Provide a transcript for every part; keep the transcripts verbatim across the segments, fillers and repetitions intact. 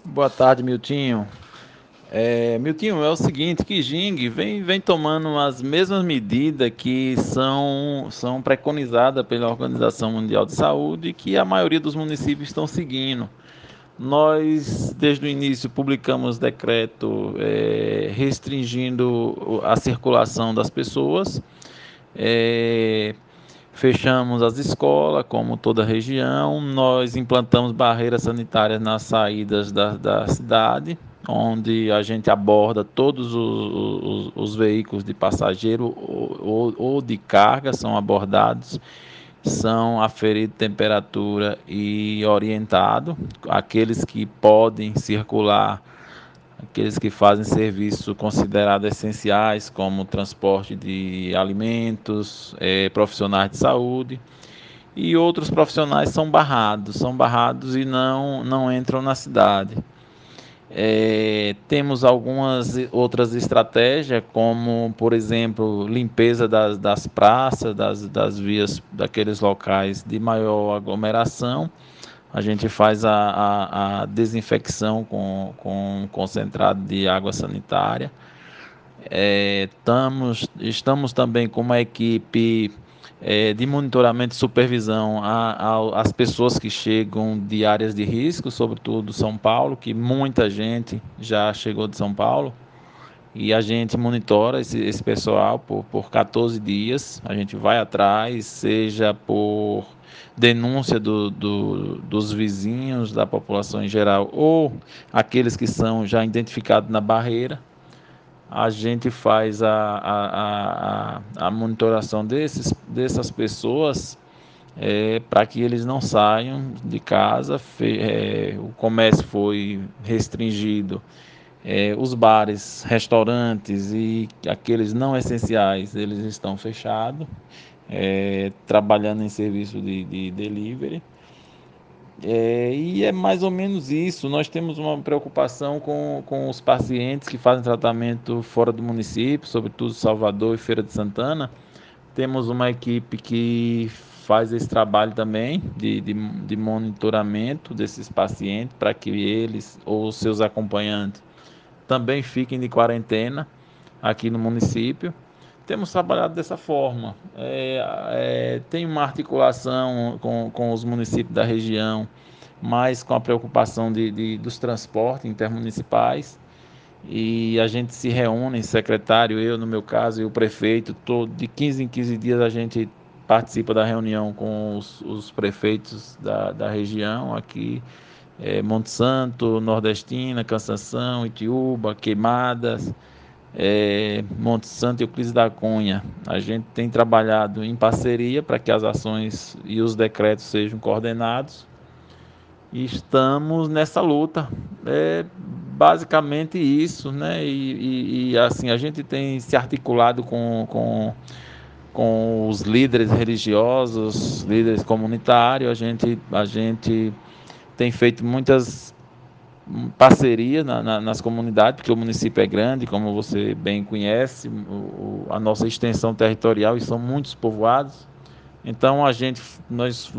Boa tarde, Miltinho. É, Miltinho, é o seguinte, que Jing vem, vem tomando as mesmas medidas que são, são preconizadas pela Organização Mundial de Saúde e que a maioria dos municípios estão seguindo. Nós, desde o início, publicamos decreto é, restringindo a circulação das pessoas. É, Fechamos as escolas, como toda a região. Nós implantamos barreiras sanitárias nas saídas da, da cidade, onde a gente aborda todos os, os, os veículos de passageiro ou, ou, ou de carga, são abordados, são aferido temperatura e orientado. Aqueles que podem circular, aqueles que fazem serviços considerados essenciais, como transporte de alimentos, eh, profissionais de saúde, e outros profissionais são barrados, são barrados e não, não entram na cidade. É, temos algumas outras estratégias, como, por exemplo, limpeza das, das praças, das, das vias, daqueles locais de maior aglomeração. A gente faz a, a, a desinfecção com, com concentrado de água sanitária. É, estamos, estamos também com uma equipe é, de monitoramento e supervisão às pessoas que chegam de áreas de risco, sobretudo São Paulo, que muita gente já chegou de São Paulo. E a gente monitora esse, esse pessoal por, por quatorze dias. A gente vai atrás, seja por denúncia do, do, dos vizinhos, da população em geral, ou aqueles que são já identificados na barreira. A gente faz a, a, a, a monitoração desses, dessas pessoas é, para que eles não saiam de casa. Fe, é, o comércio foi restringido, é, os bares, restaurantes e aqueles não essenciais, eles estão fechados, é, trabalhando em serviço de, de delivery. É, e é mais ou menos isso. Nós temos uma preocupação com, com os pacientes que fazem tratamento fora do município, sobretudo Salvador e Feira de Santana. Temos uma equipe que faz esse trabalho também de, de, de monitoramento desses pacientes para que eles ou seus acompanhantes também fiquem de quarentena aqui no município. Temos trabalhado dessa forma. É, é, tem uma articulação com, com os municípios da região, mas com a preocupação de, de, dos transportes intermunicipais. E a gente se reúne, secretário, eu no meu caso, e o prefeito, todo, de quinze em quinze dias a gente participa da reunião com os, os prefeitos da, da região aqui, é, Monte Santo, Nordestina, Cansanção, Itiúba, Queimadas, é, Monte Santo e Euclides da Cunha. A gente tem trabalhado em parceria para que as ações e os decretos sejam coordenados e estamos nessa luta. É basicamente isso, né? E, e, e assim, a gente tem se articulado com, com, com os líderes religiosos, líderes comunitários, a gente, a gente tem feito muitas parcerias na, na, nas comunidades, porque o município é grande, como você bem conhece, o, a nossa extensão territorial e são muitos povoados. Então a gente, nós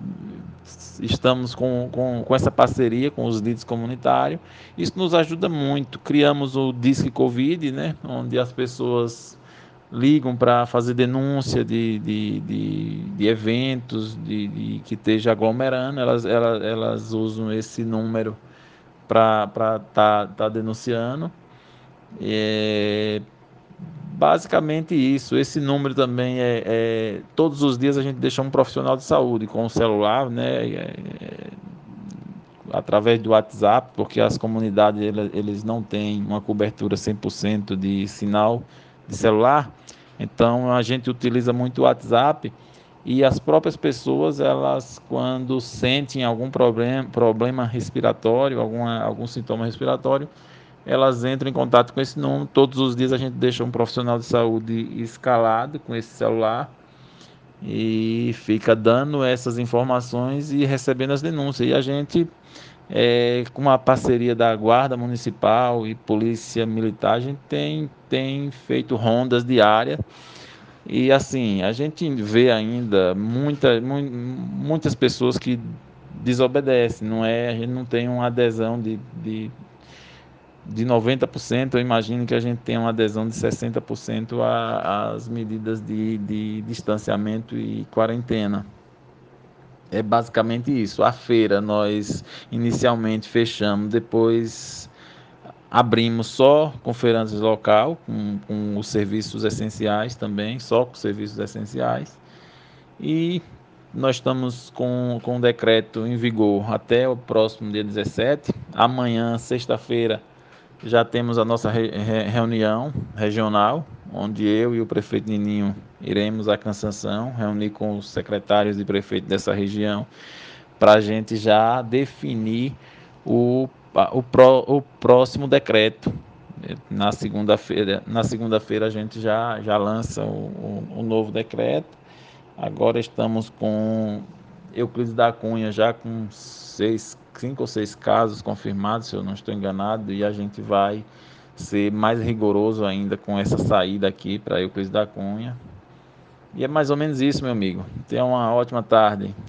estamos com, com, com essa parceria com os líderes comunitários. Isso nos ajuda muito. Criamos o Disque Covid, né, onde as pessoas ligam para fazer denúncia de, de, de, de eventos de, de, que esteja aglomerando. Elas, elas, elas usam esse número para estar tá, tá denunciando. É, basicamente isso. Esse número também é, é, todos os dias a gente deixa um profissional de saúde com o celular, né, é, através do WhatsApp, porque as comunidades eles não têm uma cobertura cem por cento de sinal de celular. Então a gente utiliza muito o WhatsApp e as próprias pessoas, elas quando sentem algum problema, problema respiratório, alguma, algum sintoma respiratório, elas entram em contato com esse número. Todos os dias a gente deixa um profissional de saúde escalado com esse celular e fica dando essas informações e recebendo as denúncias. E a gente, é, com a parceria da Guarda Municipal e Polícia Militar, a gente tem, tem feito rondas diárias. E assim, a gente vê ainda muita, mu- muitas pessoas que desobedece. Não é, a gente não tem uma adesão de, de, de noventa por cento. Eu imagino que a gente tem uma adesão de sessenta por cento às medidas de, de distanciamento e quarentena. É basicamente isso. A feira nós inicialmente fechamos, depois abrimos só com feirantes local, com, com os serviços essenciais também, só com serviços essenciais. E nós estamos com, com o decreto em vigor até o próximo dia dezessete. Amanhã, sexta-feira, já temos a nossa re, re, reunião regional, onde eu e o prefeito Nininho iremos à Cansanção, reunir com os secretários e prefeitos dessa região, para a gente já definir o, o, pró, o próximo decreto. Na segunda-feira, na segunda-feira a gente já, já lança o, o, o novo decreto. Agora estamos com Euclides da Cunha já com seis, cinco ou seis casos confirmados, se eu não estou enganado, e a gente vai ser mais rigoroso ainda com essa saída aqui para Euclides da Cunha. E é mais ou menos isso, meu amigo. Tenha uma ótima tarde.